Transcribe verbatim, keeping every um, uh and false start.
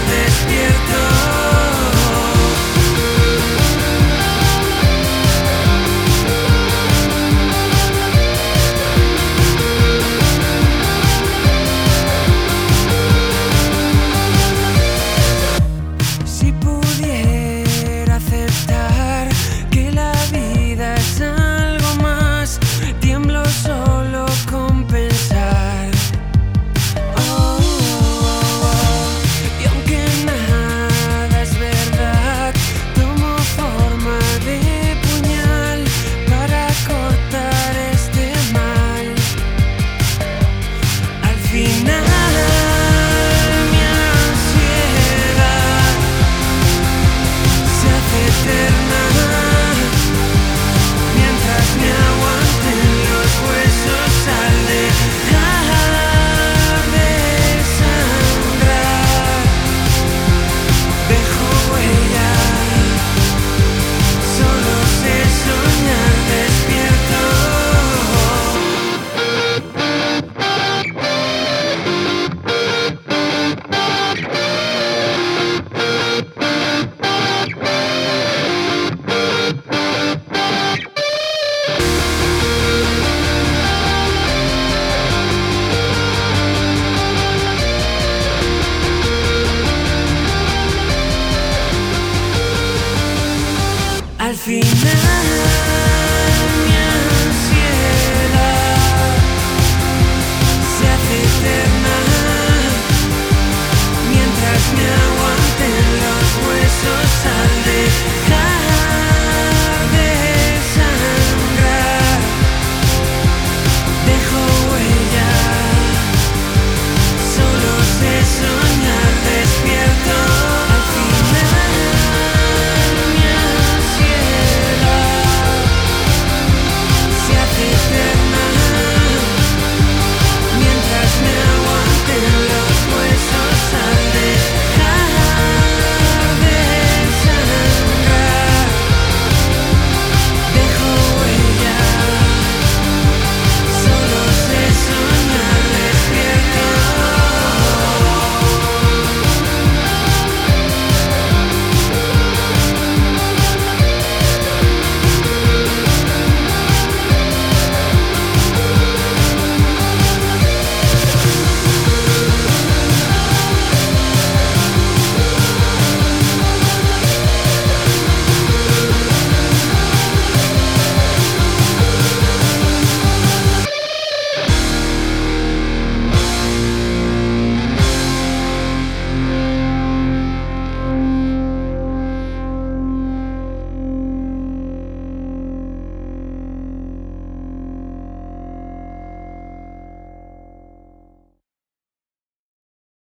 despierto. Si pudiera aceptar que la vida es algo más, tiemblo solo con pensar. Oh, oh, oh. Y aunque nada es verdad, tomo forma de puñal para cortar este mal. Al final mi ansiedad se hace eterna mientras me aguanten los huesos al dejar de sangrar. Dejo huella, solo sé soñar despierto. Al final